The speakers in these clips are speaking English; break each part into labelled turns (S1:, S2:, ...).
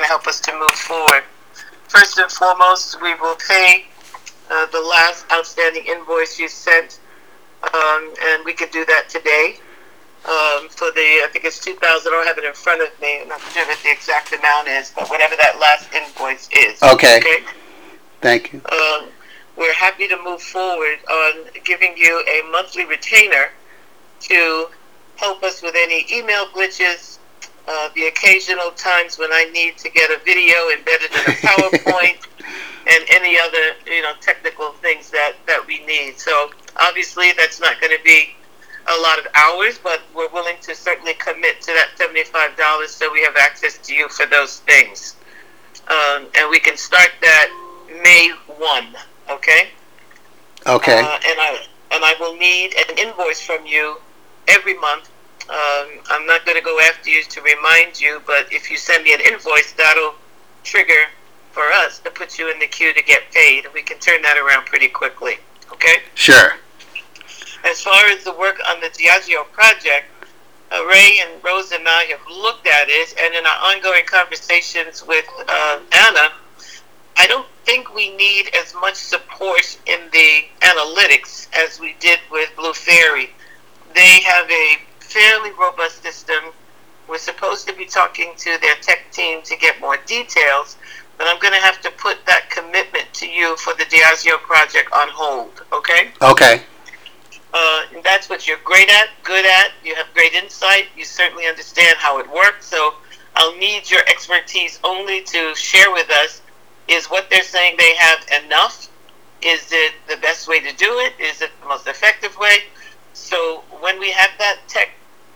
S1: help us to move forward. First and foremost, we will pay the last outstanding invoice you sent, and we could do that today. For the, I think it's 2,000. I don't have it in front of me. I'm not sure what the exact amount is, but whatever that last invoice is.
S2: Okay. Thank you.
S1: We're happy to move forward on giving you a monthly retainer to help us with any email glitches, the occasional times when I need to get a video embedded in a PowerPoint, and any other technical things that we need. So obviously that's not going to be a lot of hours, but we're willing to certainly commit to that $75 so we have access to you for those things. And we can start that May 1, okay?
S2: Okay.
S1: And I will need an invoice from you every month. I'm not going to go after you to remind you, but if you send me an invoice, that'll trigger for us to put you in the queue to get paid. We can turn that around pretty quickly, okay?
S2: Sure.
S1: As far as the work on the Diageo project, Ray and Rose and I have looked at it, and in our ongoing conversations with Anna, I don't think we need as much support in the analytics as we did with Blue Fairy. They have a fairly robust system. We're supposed to be talking to their tech team to get more details, but I'm going to have to put that commitment to you for the Diageo project on hold, okay?
S2: Okay.
S1: And that's what you're great at, good at. You have great insight. You certainly understand how it works. So I'll need your expertise only to share with us. Is what they're saying they have enough? Is it the best way to do it? Is it the most effective way? So when we have that tech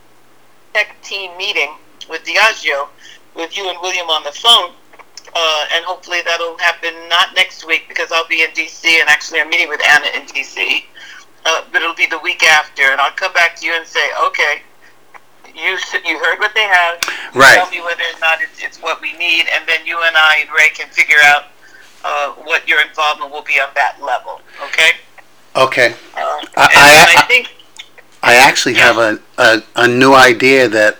S1: team meeting with Diageo, with you and William on the phone, and hopefully that'll happen not next week because I'll be in D.C. and actually I'm meeting with Anna in D.C., but it'll be the week after, and I'll come back to you and say, okay, you heard what they have.
S2: Right.
S1: Tell me whether or not it's what we need, and then you and I and Ray can figure out what your involvement will be on that level. Okay.
S2: Okay.
S1: I think
S2: I actually have a new idea that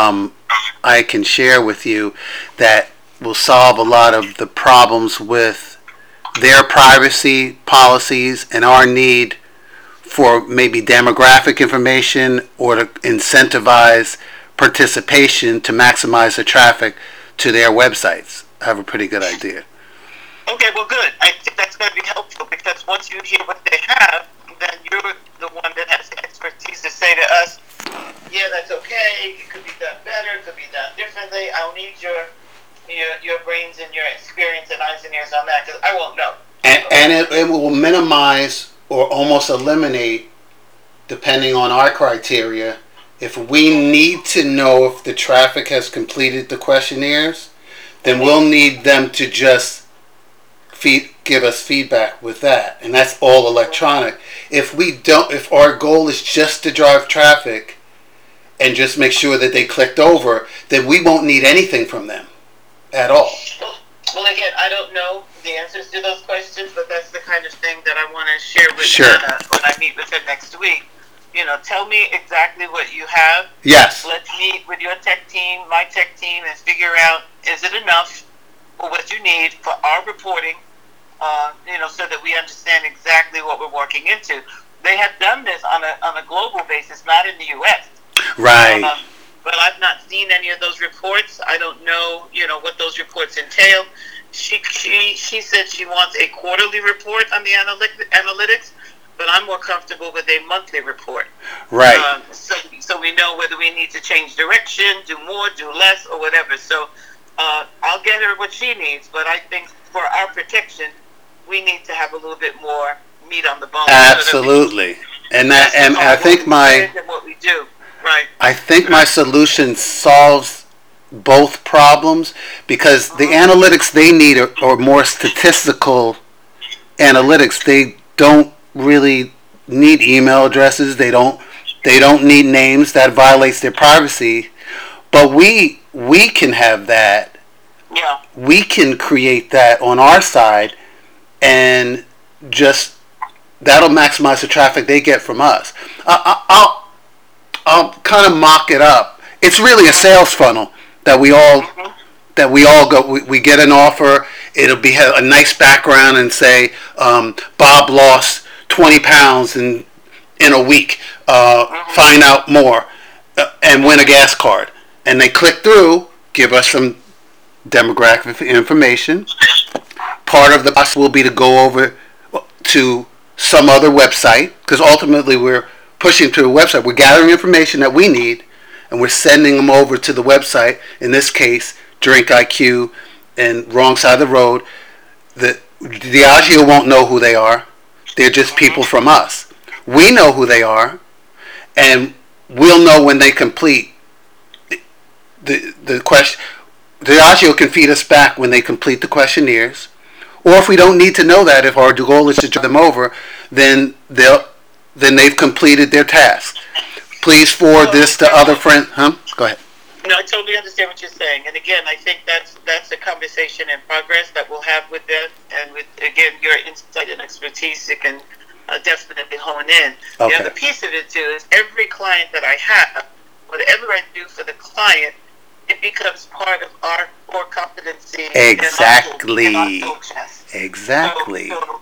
S2: I can share with you that will solve a lot of the problems with their privacy policies and our need for maybe demographic information or to incentivize participation to maximize the traffic to their websites. I have a pretty good idea.
S1: Okay, well, good. I think that's going to be helpful because once you hear what they have, then you're the one that has the expertise to say to us, yeah, that's okay, it could be done better, it could be done differently. I'll need your brains and your experience and eyes and ears on that because I won't know.
S2: And it will minimize or almost eliminate, depending on our criteria, if we need to know if the traffic has completed the questionnaires, then we'll need them to just give us feedback with that, and that's all electronic. If our goal is just to drive traffic and just make sure that they clicked over, then we won't need anything from them at all.
S1: Well, again, I don't know the answers to those questions, but that's the kind of thing that I want to share with Anna when I meet with her next week. Tell me exactly what you have.
S2: Yes.
S1: Let's meet with your tech team, my tech team, and figure out, is it enough for what you need for our reporting, so that we understand exactly what we're walking into. They have done this on a global basis, not in the U.S.
S2: Right.
S1: But I've not seen any of those reports. I don't know, what those reports entail. She said she wants a quarterly report on the analytics, but I'm more comfortable with a monthly report.
S2: Right.
S1: So we know whether we need to change direction, do more, do less, or whatever. So I'll get her what she needs, but I think for our protection, we need to have a little bit more meat on the bone.
S2: Absolutely. And I think
S1: what we do. Right.
S2: I think my solution solves both problems because the analytics they need are more statistical analytics. They don't really need email addresses. They don't need names. That violates their privacy. But we can have that.
S1: Yeah.
S2: We can create that on our side, and just that'll maximize the traffic they get from us. I'll kind of mock it up. It's really a sales funnel that we all that we all go. We get an offer. It'll be a nice background and say Bob lost 20 pounds in a week. Find out more and win a gas card. And they click through, give us some demographic information. Part of the process will be to go over to some other website, because ultimately we're pushing to a website. We're gathering information that we need, and we're sending them over to the website. In this case, Drink IQ and Wrong Side of the Road. The Diageo won't know who they are. They're just people from us. We know who they are, and we'll know when they complete the question. Diageo can feed us back when they complete the questionnaires. Or if we don't need to know that, if our goal is to drive them over, then they've completed their task. Please forward this to other friends. Go ahead.
S1: No, I totally understand what you're saying. And again, I think that's a conversation in progress that we'll have with them. And with, again, your insight and expertise, you can definitely hone in. Okay. The other piece of it, too, is every client that I have, whatever I do for the client, it becomes part of our core competency.
S2: Exactly.
S1: In our
S2: exactly.
S1: So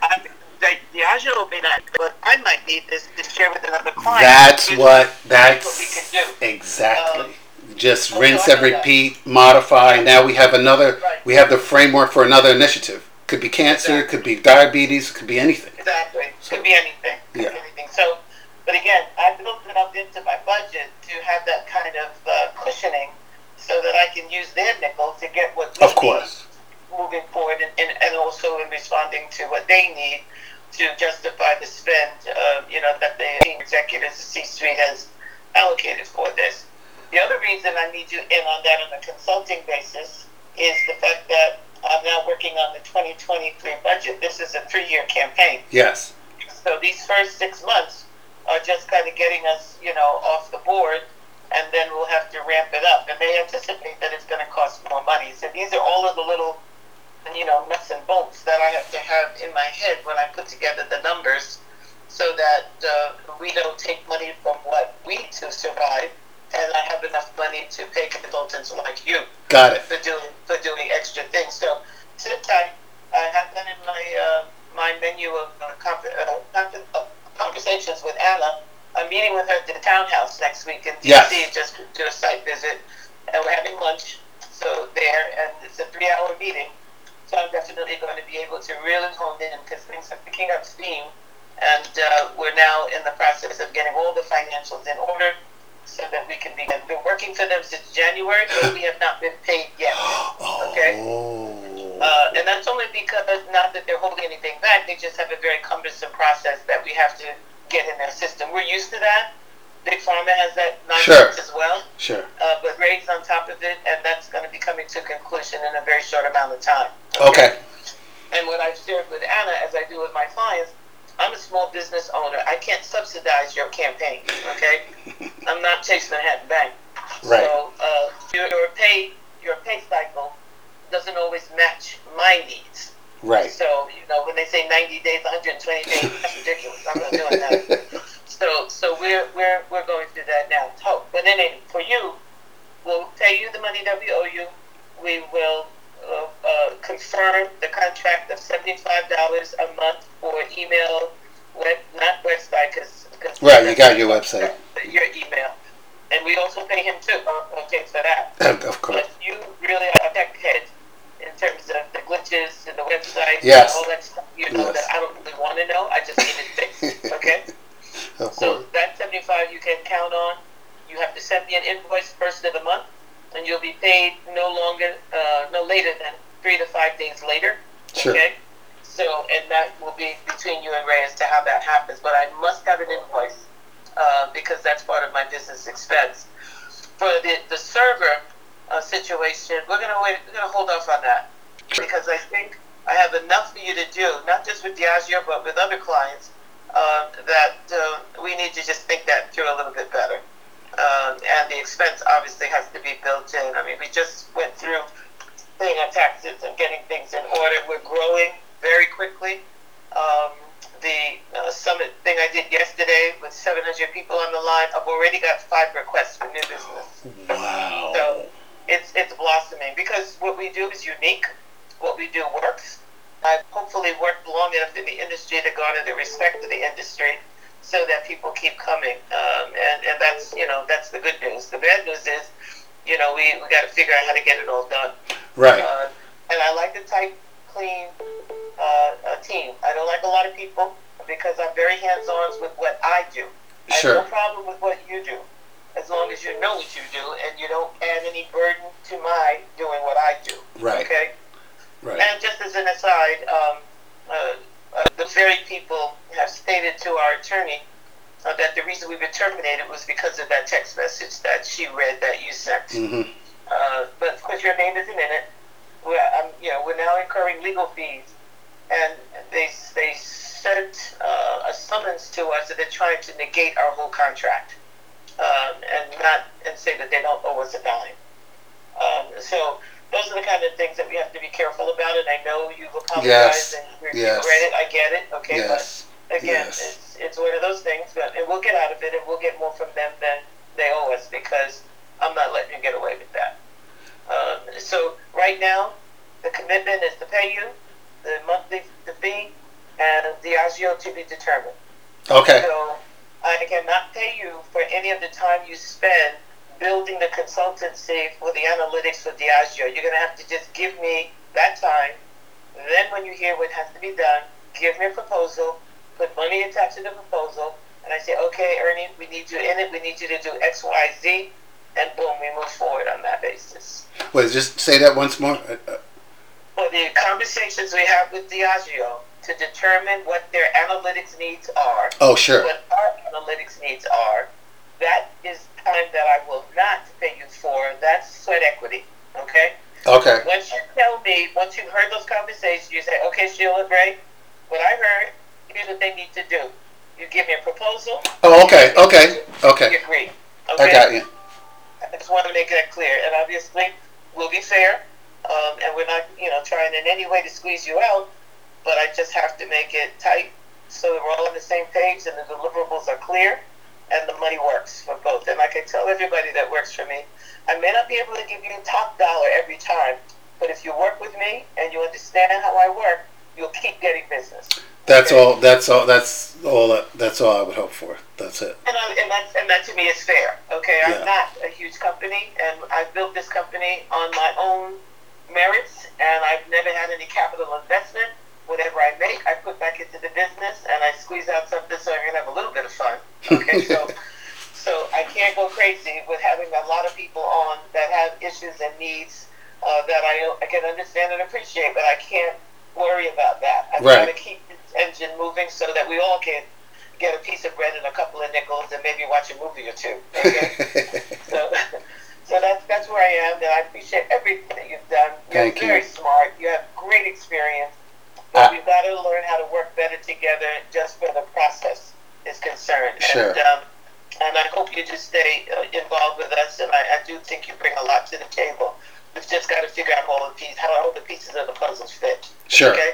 S1: Diageo may not, but I might need this to share with another client.
S2: That's what we
S1: can do.
S2: Exactly. Just rinse and repeat, modify. Now we have another. Right. We have the framework for another initiative. Could be cancer. Exactly. Could be diabetes. Could be anything.
S1: Exactly. So, could be anything. Could be anything. So, but again, I built it up into my budget to have that kind of cushioning, so that I can use their nickel to get what we need moving forward, and also in responding to what they need to justify the spend, that the executives, the C-suite has allocated for this. The other reason I need you in on that on a consulting basis is the fact that I'm now working on the 2023 budget. This is a 3-year campaign.
S2: Yes.
S1: So these first 6 months are just kind of getting us, off the board, and then we'll have to ramp it up. And they anticipate that it's going to cost more money. So these are all of the little, nuts and bolts that I have to have in my head when I put together the numbers, so that we don't take money from what we need to survive, and I have enough money to pay consultants like you.
S2: Got it.
S1: For doing extra things. So sit tight. I have that in my menu of conversations with Anna. I'm meeting with her at the townhouse next week in DC, just to do a site visit, and we're having lunch. So there, and it's a 3-hour meeting. So I'm definitely going to be able to really hone in, because things are picking up steam, and we're now in the process of getting all the financials in order, so that we can begin. We've been working for them since January, but we have not been paid yet. Okay? And that's only because, not that they're holding anything back, they just have a very cumbersome process that we have to get in their system. We're used to that. Big Pharma has that nonsense as well.
S2: Sure.
S1: But Ray's on top of it, and that's going to be coming to conclusion in a very short amount of time.
S2: Okay.
S1: And what I've shared with Anna, as I do with my clients, I'm a small business owner. I can't subsidize your campaign, okay? I'm not Chase Manhattan Bank.
S2: Right.
S1: So your pay cycle doesn't always match my needs.
S2: Right.
S1: So, when they say 90 days, 120 days, that's ridiculous. I'm not doing that. So we're going through that now. But then for you, we'll pay you the money that we owe you. We will confirm the contract of $75 a month for email, not website, because
S2: right, you got your website,
S1: your email, and we also pay him too. Okay, for that.
S2: Of course.
S1: But you really are a tech head in terms of the glitches in the website,
S2: yes,
S1: and all that stuff. That I don't really want to know. I just need it fixed. Okay.
S2: Of course.
S1: So that 75 you can count on. You have to send me an invoice first of the month, and you'll be paid no later than 3 to 5 days later.
S2: Sure.
S1: Okay. So, and that will be between you and Ray as to how that happens. But I must have an invoice because that's part of my business expense. For the server situation, we're gonna wait. We're gonna hold off on that because I think I have enough for you to do, not just with Diageo, but with other clients. That we need to just think that through a little bit better. And the expense obviously has to be built in. I mean, we just went through paying our taxes and getting things in order. We're growing very quickly. The summit thing I did yesterday with 700 people on the line, I've already got 5 requests for new business.
S2: Wow.
S1: So it's it's blossoming because what we do is unique. What we do works. I've hopefully worked long enough in the industry to garner the respect of the industry, so that people keep coming. And that's that's the good news. The bad news is, we got to figure out how to get it all done.
S2: Right.
S1: And I like the tight, clean team. I don't like a lot of people because I'm very hands-on with what I do.
S2: Sure.
S1: I have no problem with what you do, as long as you know what you do and you don't add any burden to my doing what I do.
S2: Right.
S1: Okay?
S2: Right.
S1: And just as an aside, the very people have stated to our attorney that the reason we've been terminated was because of that text message that she read that you sent.
S2: Mm-hmm.
S1: But of course, your name isn't in it. We're now incurring legal fees, and they sent a summons to us that they're trying to negate our whole contract, and say that they don't owe us a dime. So those are the kind of things that we have to be careful about. And I know you've apologized and you've read it. I get it. Okay,
S2: yes.
S1: But again,
S2: yes.
S1: it's one of those things. And we'll get out of it, and we'll get more from them than they owe us, because I'm not letting you get away with that. So right now, the commitment is to pay you the fee, and the agio to be determined.
S2: Okay.
S1: So I cannot pay you for any of the time you spend building the consultancy for the analytics for Diageo. You're going to have to just give me that time. Then when you hear what has to be done, give me a proposal, put money attached to the proposal, and I say, okay, Ernie, we need you in it. We need you to do X, Y, Z, and boom, we move forward on that basis.
S2: Wait, just say that once more.
S1: For the conversations we have with Diageo to determine what their analytics needs are.
S2: Oh, sure.
S1: What our analytics needs are. That is time that I will not pay you for. That's sweat equity. Okay?
S2: Okay.
S1: Once you've heard those conversations, you say, okay, Sheila, Ray, what I heard, here's what they need to do. You give me a proposal.
S2: Oh, okay.
S1: You agree. Okay?
S2: I got you.
S1: I just want to make that clear. And obviously, we'll be fair. And we're not, trying in any way to squeeze you out. But I just have to make it tight so that we're all on the same page and the deliverables are clear and the money works for both. And like I tell everybody that works for me, I may not be able to give you top dollar every time, but if you work with me and you understand how I work, you'll keep getting business.
S2: That's
S1: okay?
S2: all. That's all. That's all I would hope for. That's it.
S1: And that to me is fair. Okay,
S2: Yeah.
S1: I'm not a huge company, and I've built this company on my own merits, and I've never had any capital investment. Whatever I make, I put back into the business, and I squeeze out something so I can have a little bit of fun. Okay, so I can't go crazy with having a lot of people on that have issues and needs that I can understand and appreciate, but I can't worry about that. I try to keep this engine moving so that we all can get a piece of bread and a couple of nickels and maybe watch a movie or two. Okay, so that's where I am, and I appreciate everything that you've done. You're very smart. You have great experience. But we've got to learn how to work better together just where the process is concerned.
S2: Sure.
S1: And I hope you just stay involved with us, and I do think you bring a lot to the table. We've just got to figure out how all the pieces of the puzzles fit.
S2: Sure.
S1: Okay?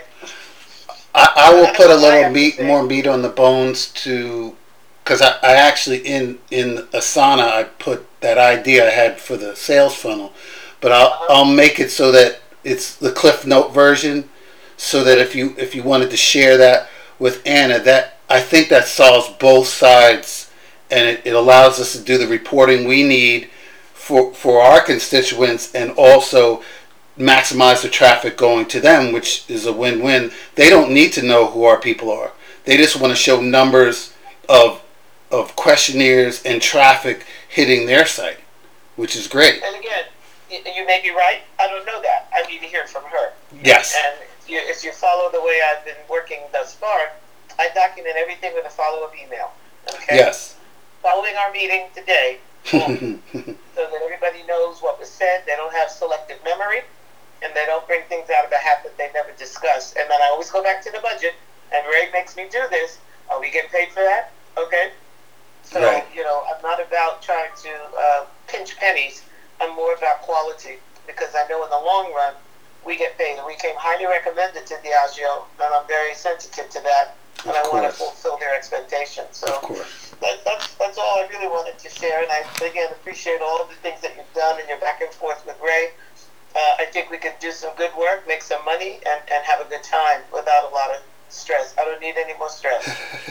S2: I will put a little more meat on the bones because I actually in Asana I put that idea I had for the sales funnel, but I'll make it so that it's the Cliff Note version. So that if you wanted to share that with Anna, that I think that solves both sides, and it allows us to do the reporting we need for our constituents, and also maximize the traffic going to them, which is a win-win. They don't need to know who our people are. They just want to show numbers of questionnaires and traffic hitting their site, which is great.
S1: And again, you may be right. I don't know that. I need to hear from her.
S2: Yes.
S1: And if you follow the way I've been working thus far, I document everything with a follow-up email. Okay?
S2: Yes.
S1: Following our meeting today, so that everybody knows what was said. They don't have selective memory, and they don't bring things out of a hat that they never discussed. And then I always go back to the budget, and Ray makes me do this. Are we getting paid for that? Okay? So,
S2: right.
S1: I'm not about trying to pinch pennies. I'm more about quality, because I know in the long run, we get paid. And we came highly recommended to Diageo, and I'm very sensitive to that. and I want to fulfill their expectations. So
S2: of course.
S1: That's all I really wanted to share, and I again appreciate all of the things that you've done and your back and forth with Ray. I think we can do some good work, make some money, and have a good time without a lot of stress. I don't need any more stress.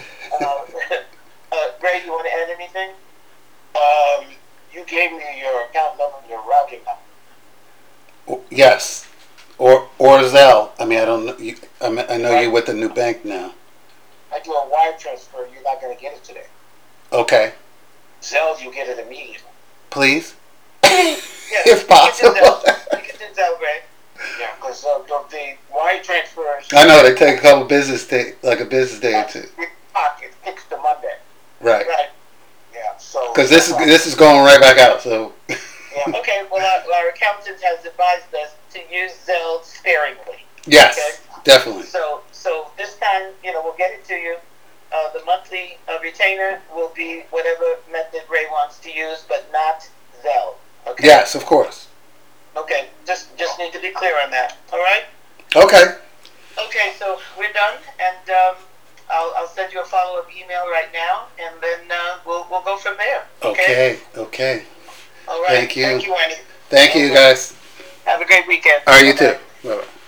S1: Ray, you want to add anything?
S3: You gave me your account number and your routing number.
S2: Yes, or Zelle. I mean, I don't know. I know you're with the new bank now.
S3: I do a wire transfer. You're not going to get it today.
S2: Okay.
S3: Zelle, you get it immediately.
S2: Please.
S1: Yes,
S2: If possible.
S1: You can do Zelle, Ray.
S3: Yeah, because the wire transfers.
S2: I know they take a couple business day, like a business day or two.
S3: It takes to Monday.
S2: Right.
S1: Right.
S3: Yeah. So.
S2: Because this is going right back out. So.
S3: Yeah.
S1: Okay. Well, our accountant has advised us to use Zelle sparingly.
S2: Yes.
S1: Okay?
S2: Definitely.
S1: So this time, we'll get it to you. The monthly retainer will be whatever method Ray wants to use, but not Zelle. Okay.
S2: Yes, of course.
S1: Okay. Just need to be clear on that. All right.
S2: Okay.
S1: Okay. So we're done, and I'll send you a follow-up email right now, and then we'll go from there. Okay.
S2: Okay.
S1: All right.
S2: Thank you.
S1: Thank you, Annie.
S2: Thank you, guys.
S1: Have a great weekend.
S2: All right, you too. Bye-bye.